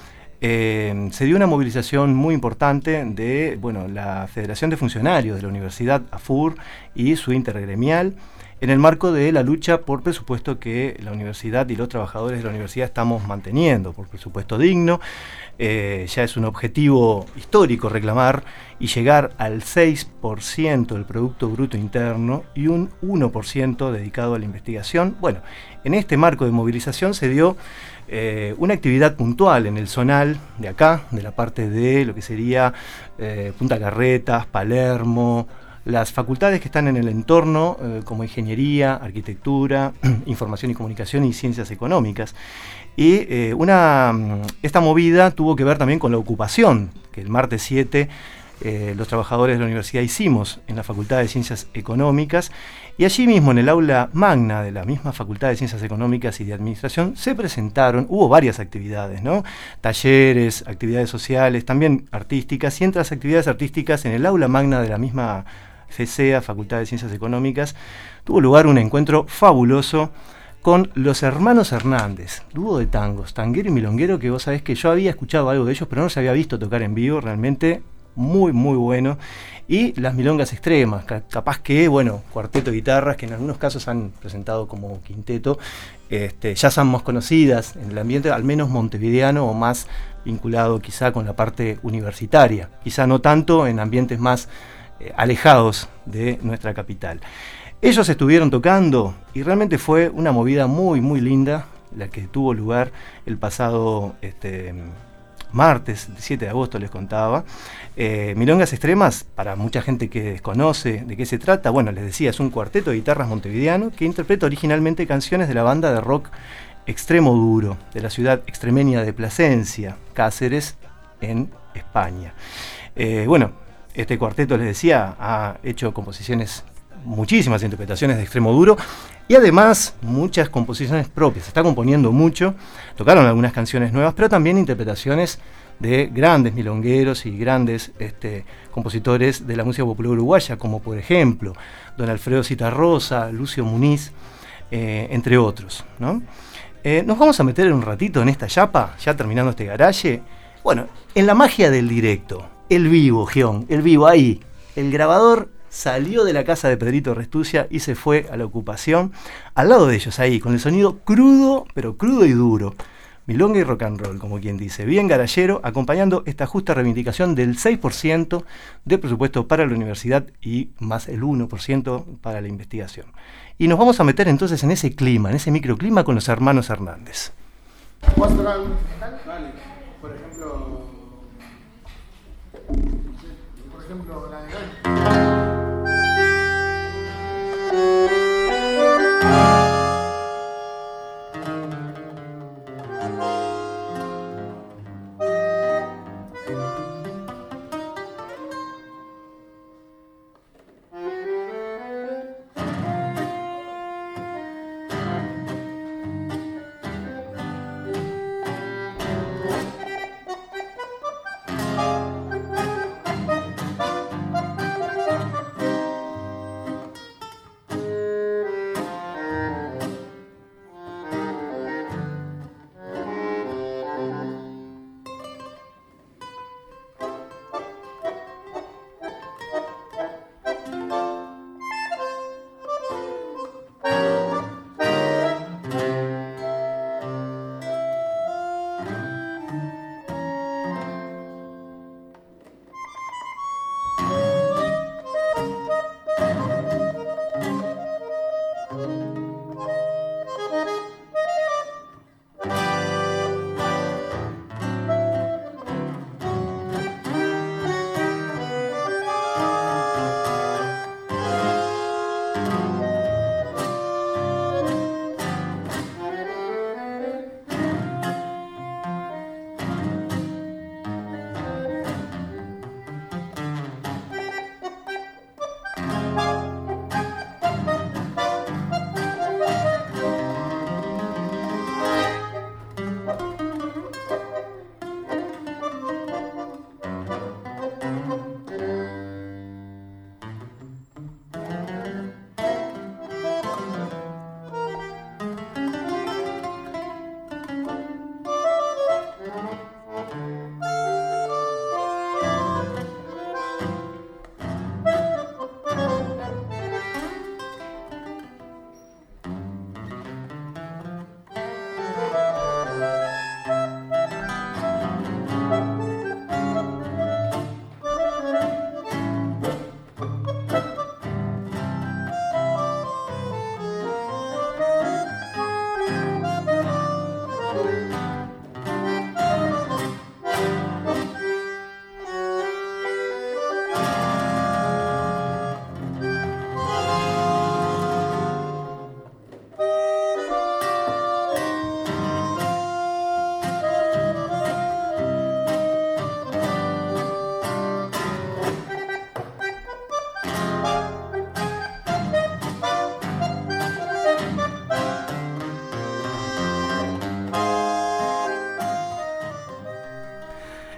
se dio una movilización muy importante de la Federación de Funcionarios de la Universidad, AFUR, y su intergremial, en el marco de la lucha por presupuesto que la universidad y los trabajadores de la universidad estamos manteniendo, por presupuesto digno. Ya es un objetivo histórico reclamar y llegar al 6% del Producto Bruto Interno y un 1% dedicado a la investigación. Bueno, en este marco de movilización se dio una actividad puntual en el zonal de acá, de la parte de lo que sería Punta Carretas, Palermo, las facultades que están en el entorno, como Ingeniería, Arquitectura, Información y Comunicación y Ciencias Económicas. Y esta movida tuvo que ver también con la ocupación que el martes 7 los trabajadores de la universidad hicimos en la Facultad de Ciencias Económicas, y allí mismo en el aula magna de la misma Facultad de Ciencias Económicas y de Administración se presentaron, hubo varias actividades, ¿no? Talleres, actividades sociales, también artísticas, y entre las actividades artísticas en el aula magna de la misma FCEA, Facultad de Ciencias Económicas, tuvo lugar un encuentro fabuloso con los hermanos Hernández, dúo de tangos, tanguero y milonguero, que vos sabés que yo había escuchado algo de ellos, pero no se había visto tocar en vivo, realmente muy, muy bueno. Y las milongas extremas, capaz que, cuarteto de guitarras, que en algunos casos han presentado como quinteto, ya son más conocidas en el ambiente, al menos montevideano, o más vinculado quizá con la parte universitaria, quizá no tanto en ambientes más alejados de nuestra capital. Ellos estuvieron tocando y realmente fue una movida muy, muy linda la que tuvo lugar el pasado martes 7 de agosto, les contaba. Milongas Extremas, para mucha gente que desconoce de qué se trata, les decía, es un cuarteto de guitarras montevideano que interpreta originalmente canciones de la banda de rock Extremo Duro, de la ciudad extremeña de Plasencia, Cáceres, en España. Este cuarteto, les decía, ha hecho composiciones, muchísimas interpretaciones de Extremo Duro, y además muchas composiciones propias. Se está componiendo mucho, tocaron algunas canciones nuevas, pero también interpretaciones de grandes milongueros y grandes compositores de la música popular uruguaya, como por ejemplo don Alfredo Citarrosa, Lucio Muniz, entre otros, ¿no? Nos vamos a meter un ratito en esta chapa, ya terminando este garaje, en la magia del directo, el vivo, Gion, el vivo, ahí, el grabador salió de la casa de Pedrito Restucia y se fue a la ocupación, al lado de ellos, ahí, con el sonido crudo, pero crudo y duro. Milonga y rock and roll, como quien dice, bien garallero, acompañando esta justa reivindicación del 6% de presupuesto para la universidad y más el 1% para la investigación. Y nos vamos a meter entonces en ese clima, en ese microclima con los hermanos Hernández. ¿Puedes tocar algún instrumental? Vale. Por ejemplo, la de hoy.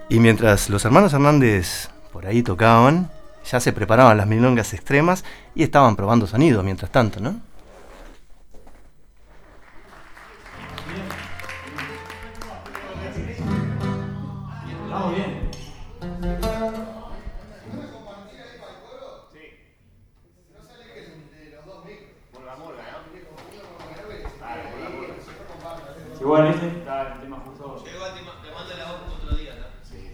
Y mientras los hermanos Hernández por ahí tocaban, ya se preparaban las milongas extremas y estaban probando sonido mientras tanto, ¿no? Vamos bien. Igual este está el tema justo. Te mando la voz otro día, ¿no? Sí.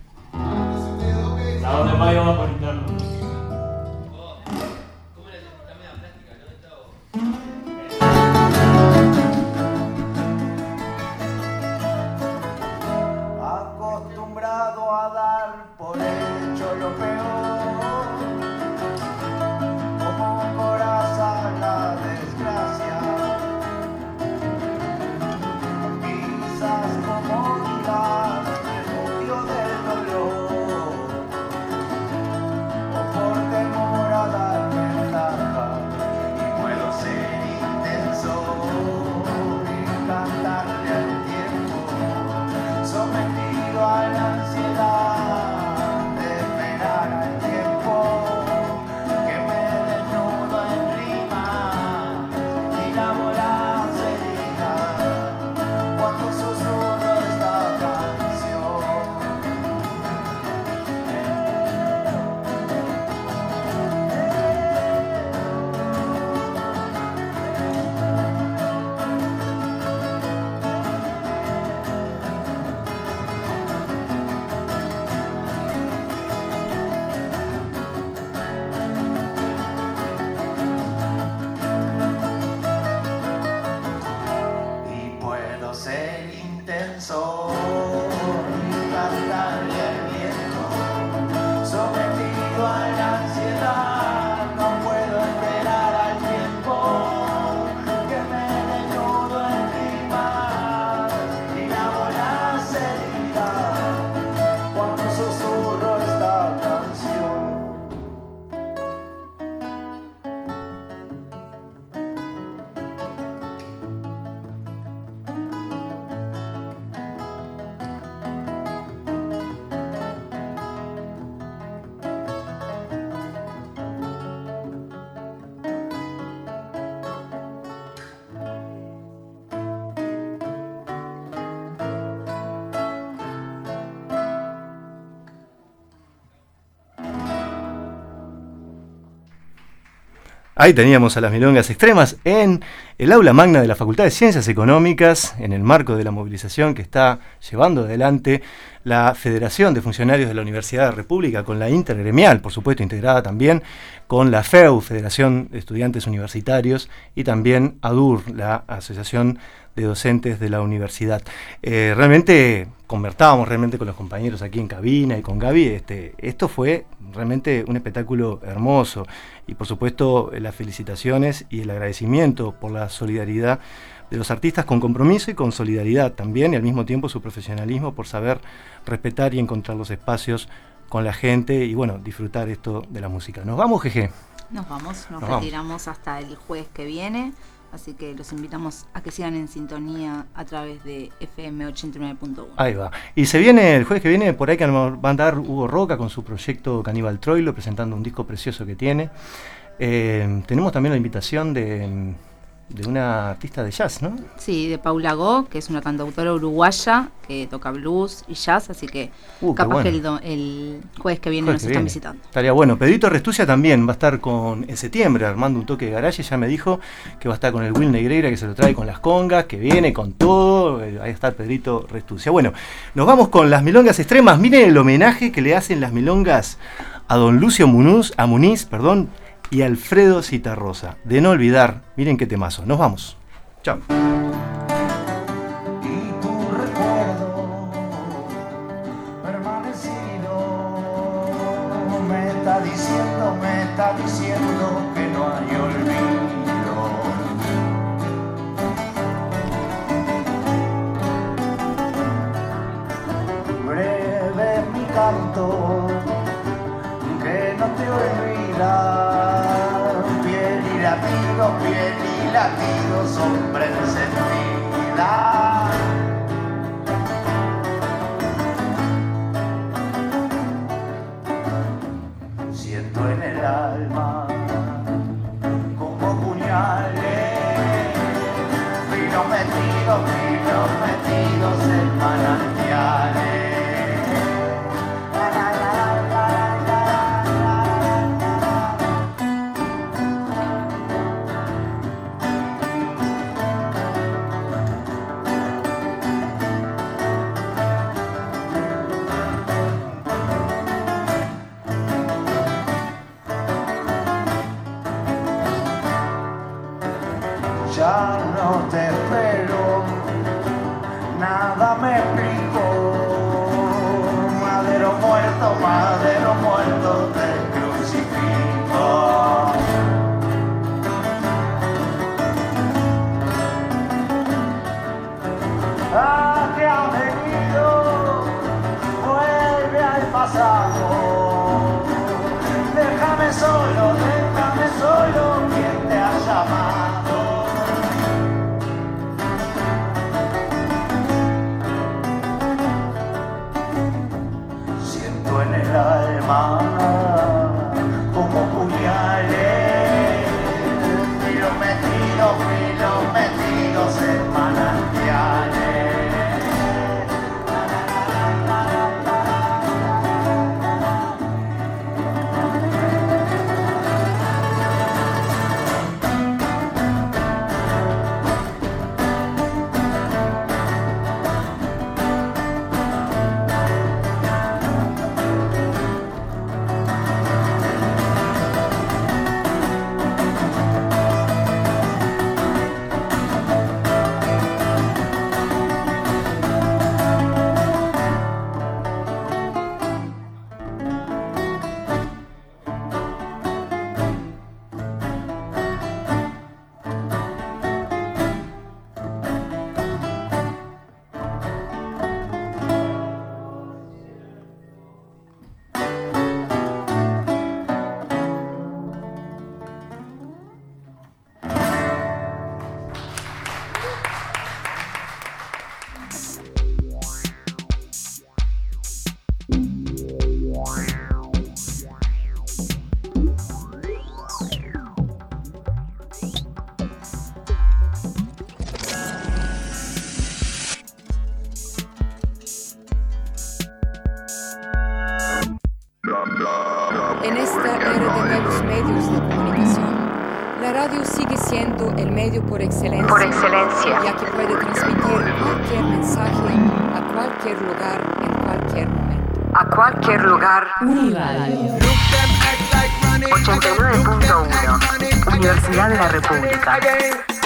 La voz de Mayo va por interno. ¿Cómo era la media plástica, no? Acostumbrado a dar por hecho lo peor, como coraza la desgracia. Quizás comodidad, refugio del dolor, o por temor a dar ventaja, y puedo ser intenso y cantarle al tiempo, sometido a la ansiedad de esperar al tiempo que me desnudo en rima y lavo las heridas cuando susurro esta canción. Y puedo ser intenso y cantarle al viento, sometido a la ansiedad, no puedo esperar al tiempo que me desnudo en rimas y lavo las heridas cuando susurro esta canción. Ahí teníamos a las milongas extremas en el aula magna de la Facultad de Ciencias Económicas, en el marco de la movilización que está llevando adelante la Federación de Funcionarios de la Universidad de la República, con la intergremial, por supuesto, integrada también con la FEU, Federación de Estudiantes Universitarios, y también ADUR, la Asociación de Docentes de la Universidad. Realmente conversábamos realmente con los compañeros aquí en cabina y con Gaby. Esto fue realmente un espectáculo hermoso, y por supuesto las felicitaciones y el agradecimiento por la solidaridad de los artistas, con compromiso y con solidaridad también, y al mismo tiempo su profesionalismo por saber respetar y encontrar los espacios con la gente y bueno, disfrutar esto de la música. ¿Nos vamos, Jeje? Nos retiramos hasta el jueves que viene, así que los invitamos a que sigan en sintonía a través de FM 89.1. Ahí va. Y se viene el jueves que viene, por ahí que nos va a andar Hugo Roca con su proyecto Caníbal Troilo, presentando un disco precioso que tiene. Tenemos también la invitación de una artista de jazz, ¿no? Sí, de Paula Go, que es una cantautora uruguaya que toca blues y jazz, así que capaz bueno. que el jueves que viene nos están visitando. Estaría bueno. Pedrito Restucia también va a estar en septiembre armando un toque de garaje, ya me dijo que va a estar con el Will Negreira, que se lo trae con las congas, que viene con todo. Ahí está Pedrito Restucia. Bueno, nos vamos con las milongas extremas. Miren el homenaje que le hacen las milongas a don Lucio Muniz, y Alfredo Citarrosa. De no olvidar, miren qué temazo. Nos vamos. Chao. Y tu recuerdo permanecido me está diciendo que no hay olvido. Breve es mi canto que no te olvida. Piel y latido, sombra encendida. ya no te espero, nada me explico. Madero muerto, te crucifico. Ah, que ha venido, vuelve al pasado. Déjame solo, quien te ha llamado. Siento en el alma como puñales, filo metidos en manantiales. En esta era de nuevos medios de comunicación, la radio sigue siendo el medio por excelencia, ya que puede transmitir cualquier mensaje a cualquier lugar, en cualquier momento. A cualquier lugar. Uniradio 89.1 Universidad de la República.